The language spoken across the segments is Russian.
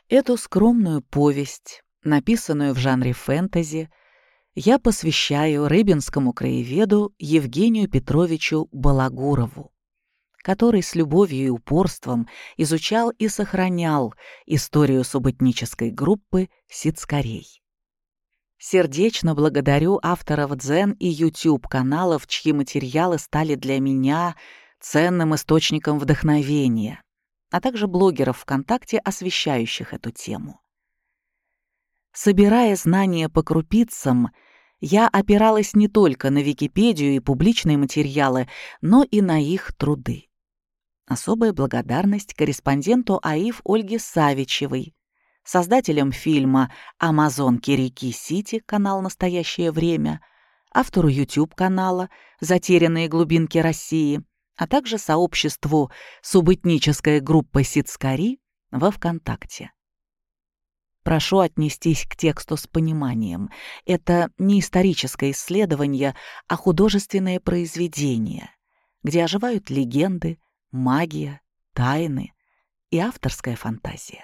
Эту скромную повесть, написанную в жанре фэнтези, я посвящаю рыбинскому краеведу Евгению Петровичу Балагурову, который с любовью и упорством изучал и сохранял историю субэтнической группы сицкарей. Сердечно благодарю авторов Дзен и YouTube-каналов, чьи материалы стали для меня ценным источником вдохновения, а также блогеров ВКонтакте, освещающих эту тему. Собирая знания по крупицам, я опиралась не только на Википедию и публичные материалы, но и на их труды. Особая благодарность корреспонденту АИФ Ольге Савичевой, создателям фильма «Амазонки реки Сити», канал «Настоящее время», автору YouTube-канала «Затерянные глубинки России», а также сообществу «Субэтническая группа Сицкари» во ВКонтакте. Прошу отнестись к тексту с пониманием. Это не историческое исследование, а художественное произведение, где оживают легенды, магия, тайны и авторская фантазия.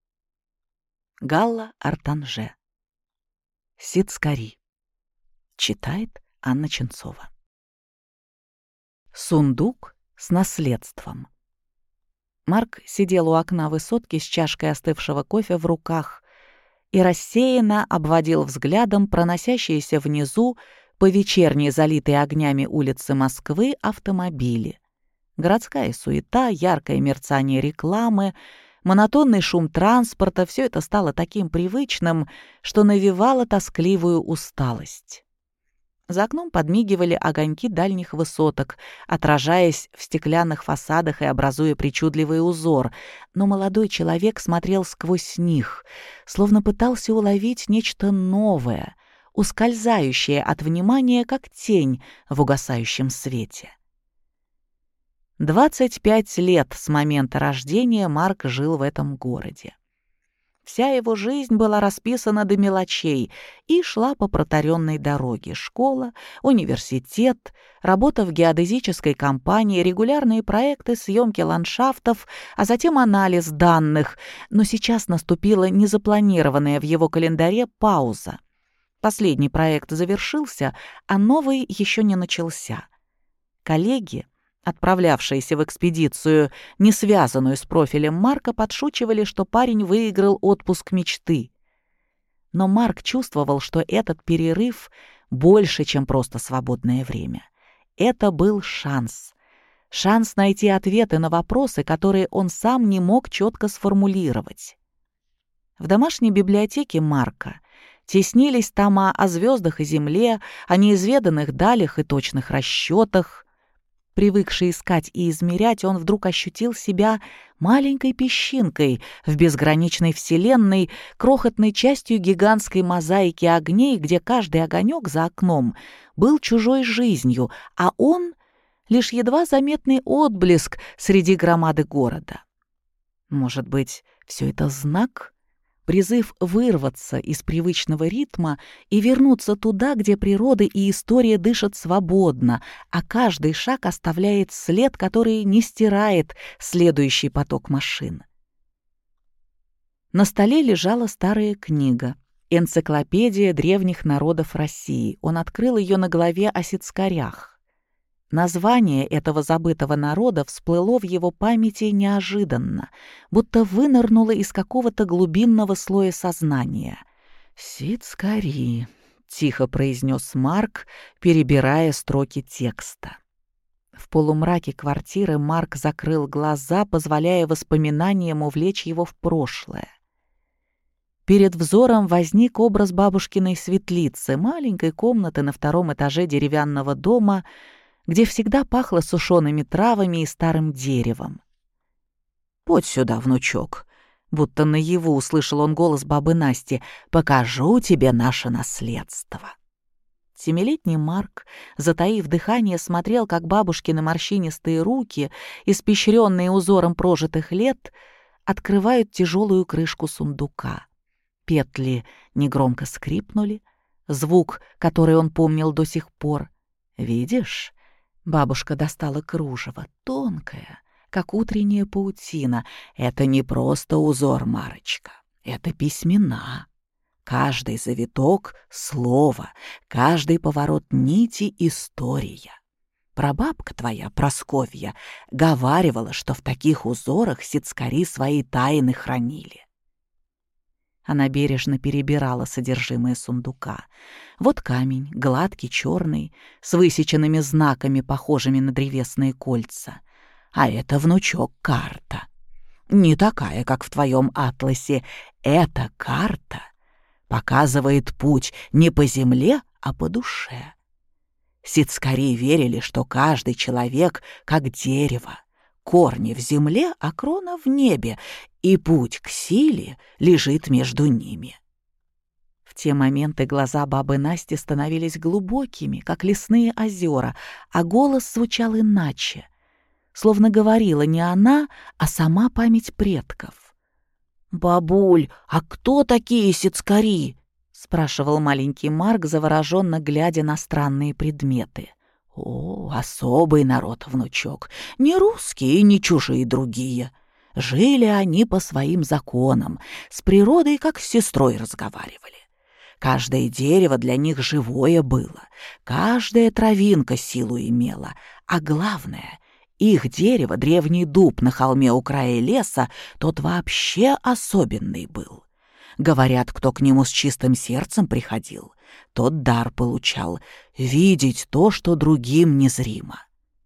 Галла Артанже. Сицкари. Читает Анна Ченцова. Сундук с наследством. Марк сидел у окна высотки с чашкой остывшего кофе в руках и рассеянно обводил взглядом проносящиеся внизу по вечерней залитой огнями улицы Москвы автомобили. Городская суета, яркое мерцание рекламы, монотонный шум транспорта — все это стало таким привычным, что навевало тоскливую усталость. За окном подмигивали огоньки дальних высоток, отражаясь в стеклянных фасадах и образуя причудливый узор, но молодой человек смотрел сквозь них, словно пытался уловить нечто новое, ускользающее от внимания, как тень в угасающем свете. 25 лет с момента рождения Марк жил в этом городе. Вся его жизнь была расписана до мелочей и шла по протаренной дороге: школа, университет, работа в геодезической компании, регулярные проекты, съемки ландшафтов, а затем анализ данных. Но сейчас наступила незапланированная в его календаре пауза. Последний проект завершился, а новый еще не начался. Коллеги, отправлявшиеся в экспедицию, не связанную с профилем Марка, подшучивали, что парень выиграл отпуск мечты. Но Марк чувствовал, что этот перерыв больше, чем просто свободное время. Это был шанс. Шанс найти ответы на вопросы, которые он сам не мог четко сформулировать. В домашней библиотеке Марка теснились тома о звездах и земле, о неизведанных далях и точных расчетах. Привыкший искать и измерять, он вдруг ощутил себя маленькой песчинкой в безграничной вселенной, крохотной частью гигантской мозаики огней, где каждый огонек за окном был чужой жизнью, а он — лишь едва заметный отблеск среди громады города. Может быть, все это знак? Призыв вырваться из привычного ритма и вернуться туда, где природа и история дышат свободно, а каждый шаг оставляет след, который не стирает следующий поток машин. На столе лежала старая книга «Энциклопедия древних народов России». Он открыл ее на главе о сицкарях. Название этого забытого народа всплыло в его памяти неожиданно, будто вынырнуло из какого-то глубинного слоя сознания. «Сицкари», — тихо произнес Марк, перебирая строки текста. В полумраке квартиры Марк закрыл глаза, позволяя воспоминаниям увлечь его в прошлое. Перед взором возник образ бабушкиной светлицы, маленькой комнаты на 2-м этаже деревянного дома, где всегда пахло сушеными травами и старым деревом. «Подь сюда, внучок», — будто наяву услышал он голос бабы Насти, «покажу тебе наше наследство». 7-летний Марк, затаив дыхание, смотрел, как бабушкины морщинистые руки, испещренные узором прожитых лет, открывают тяжелую крышку сундука. Петли негромко скрипнули, звук, который он помнил до сих пор. «Видишь?» Бабушка достала кружево, тонкое, как утренняя паутина. «Это не просто узор, Марочка. Это письмена. Каждый завиток — слово, каждый поворот нити — история. Прабабка твоя, Просковья, говаривала, что в таких узорах сицкари свои тайны хранили. Она бережно перебирала содержимое сундука. Вот камень, гладкий, черный, с высеченными знаками, похожими на древесные кольца. А это, внучок, карта. Не такая, как в твоем атласе. Эта карта показывает путь не по земле, а по душе. Сицкари верили, что каждый человек как дерево, корни в земле, а крона в небе, и путь к силе лежит между ними. В те моменты глаза бабы Насти становились глубокими, как лесные озера, а голос звучал иначе, словно говорила не она, а сама память предков. «Бабуль, а кто такие сицкари?» — спрашивал маленький Марк, завороженно глядя на странные предметы. «О, особый народ, внучок, не русские, не чужие другие. Жили они по своим законам, с природой как с сестрой разговаривали. Каждое дерево для них живое было, каждая травинка силу имела, а главное — их дерево, древний дуб на холме у края леса, тот вообще особенный был. Говорят, кто к нему с чистым сердцем приходил, тот дар получал — видеть то, что другим незримо».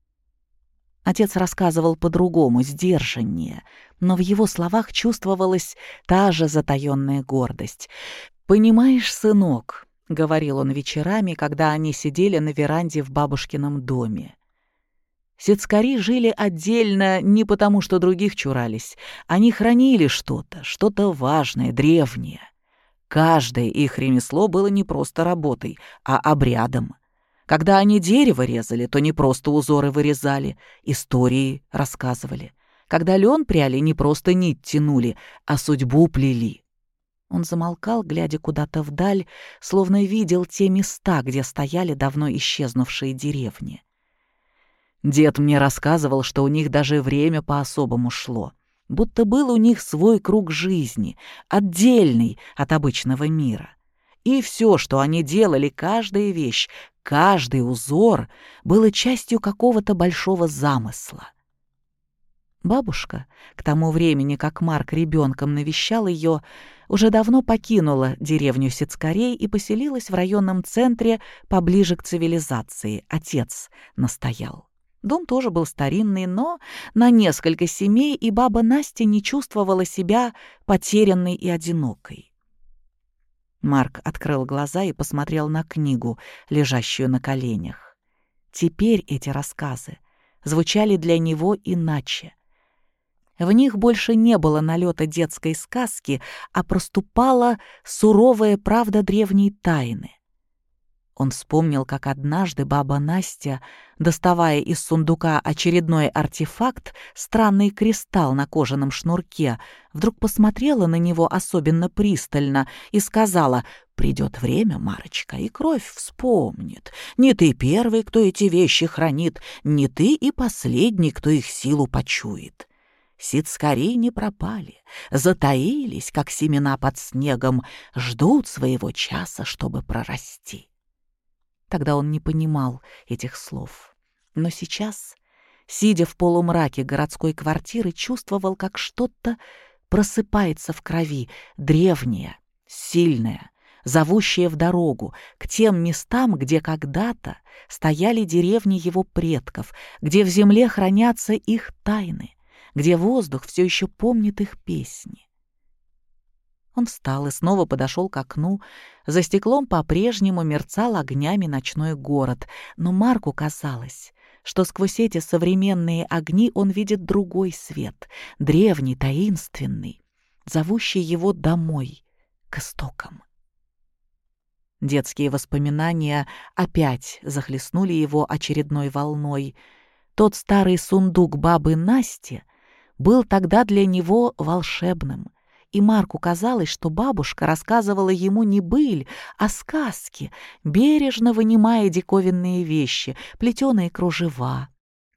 Отец рассказывал по-другому, сдержаннее, но в его словах чувствовалась та же затаённая гордость. «Понимаешь, сынок», — говорил он вечерами, когда они сидели на веранде в бабушкином доме, сицкари жили отдельно не потому, что других чурались. Они хранили что-то важное, древнее. Каждое их ремесло было не просто работой, а обрядом. Когда они дерево резали, то не просто узоры вырезали, истории рассказывали. Когда лен пряли, не просто нить тянули, а судьбу плели. Он замолкал, глядя куда-то вдаль, словно видел те места, где стояли давно исчезнувшие деревни. Дед мне рассказывал, что у них даже время по-особому шло, будто был у них свой круг жизни, отдельный от обычного мира. И все, что они делали, каждая вещь, каждый узор, было частью какого-то большого замысла. Бабушка, к тому времени, как Марк ребенком навещал ее, уже давно покинула деревню сицкарей и поселилась в районном центре поближе к цивилизации. Отец настоял. Дом тоже был старинный, но на несколько семей, и баба Настя не чувствовала себя потерянной и одинокой. Марк открыл глаза и посмотрел на книгу, лежащую на коленях. Теперь эти рассказы звучали для него иначе. В них больше не было налета детской сказки, а проступала суровая правда древней тайны. Он вспомнил, как однажды баба Настя, доставая из сундука очередной артефакт, странный кристалл на кожаном шнурке, вдруг посмотрела на него особенно пристально и сказала: «Придет время, Марочка, и кровь вспомнит. Не ты первый, кто эти вещи хранит, не ты и последний, кто их силу почует. Сицкари не пропали, затаились, как семена под снегом, ждут своего часа, чтобы прорасти». Тогда он не понимал этих слов. Но сейчас, сидя в полумраке городской квартиры, чувствовал, как что-то просыпается в крови, древнее, сильное, зовущее в дорогу, к тем местам, где когда-то стояли деревни его предков, где в земле хранятся их тайны, где воздух все еще помнит их песни. Он встал и снова подошел к окну. За стеклом по-прежнему мерцал огнями ночной город, но Марку казалось, что сквозь эти современные огни он видит другой свет, древний, таинственный, зовущий его домой, к истокам. Детские воспоминания опять захлестнули его очередной волной. Тот старый сундук бабы Насти был тогда для него волшебным, и Марку казалось, что бабушка рассказывала ему не быль, а сказки, бережно вынимая диковинные вещи, плетеные кружева,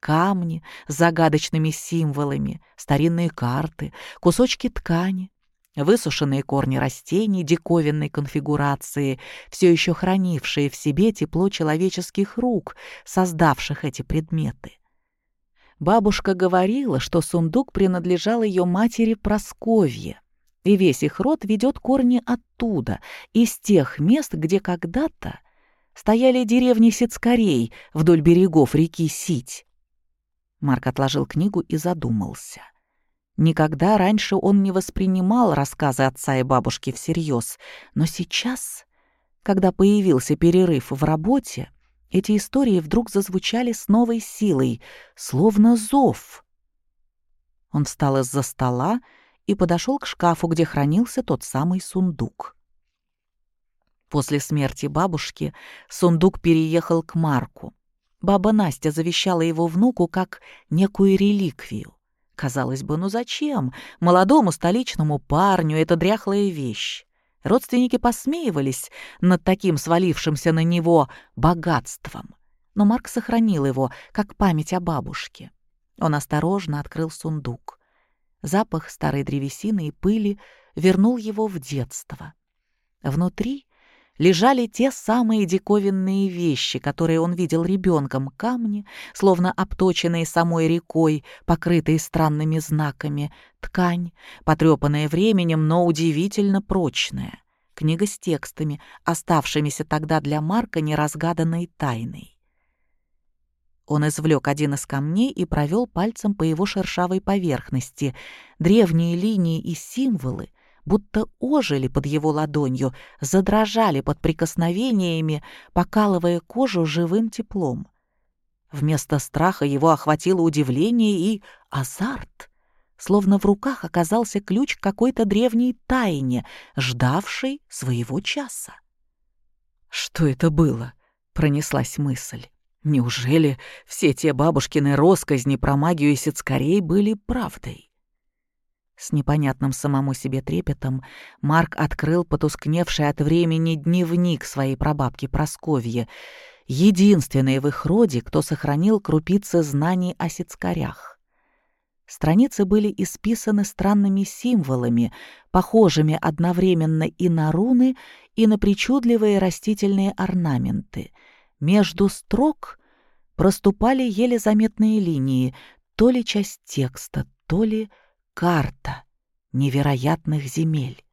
камни с загадочными символами, старинные карты, кусочки ткани, Высушенные корни растений диковинной конфигурации, все еще хранившие в себе тепло человеческих рук, создавших эти предметы. Бабушка говорила, что сундук принадлежал ее матери Прасковье, и весь их род ведет корни оттуда, из тех мест, где когда-то стояли деревни сицкарей вдоль берегов реки Сить. Марк отложил книгу и задумался. Никогда раньше он не воспринимал рассказы отца и бабушки всерьез, но сейчас, когда появился перерыв в работе, эти истории вдруг зазвучали с новой силой, словно зов. Он встал из-за стола и подошел к шкафу, где хранился тот самый сундук. После смерти бабушки сундук переехал к Марку. Баба Настя завещала его внуку как некую реликвию. Казалось бы, ну зачем молодому столичному парню эта дряхлая вещь? Родственники посмеивались над таким свалившимся на него богатством. Но Марк сохранил его, как память о бабушке. Он осторожно открыл сундук. Запах старой древесины и пыли вернул его в детство. Внутри лежали те самые диковинные вещи, которые он видел ребенком: камни, словно обточенные самой рекой, покрытые странными знаками, ткань, потрепанная временем, но удивительно прочная, книга с текстами, оставшимися тогда для Марка неразгаданной тайной. Он извлек один из камней и провел пальцем по его шершавой поверхности. Древние линии и символы будто ожили под его ладонью, задрожали под прикосновениями, покалывая кожу живым теплом. Вместо страха его охватило удивление и азарт, словно в руках оказался ключ к какой-то древней тайне, ждавшей своего часа. «Что это было?» — пронеслась мысль. «Неужели все те бабушкины россказни про магию и сицкарей были правдой?» С непонятным самому себе трепетом Марк открыл потускневший от времени дневник своей прабабки Прасковьи, единственной в их роде, кто сохранил крупицы знаний о сицкарях. Страницы были исписаны странными символами, похожими одновременно и на руны, и на причудливые растительные орнаменты. Между строк проступали еле заметные линии, то ли часть текста, то ли карта невероятных земель.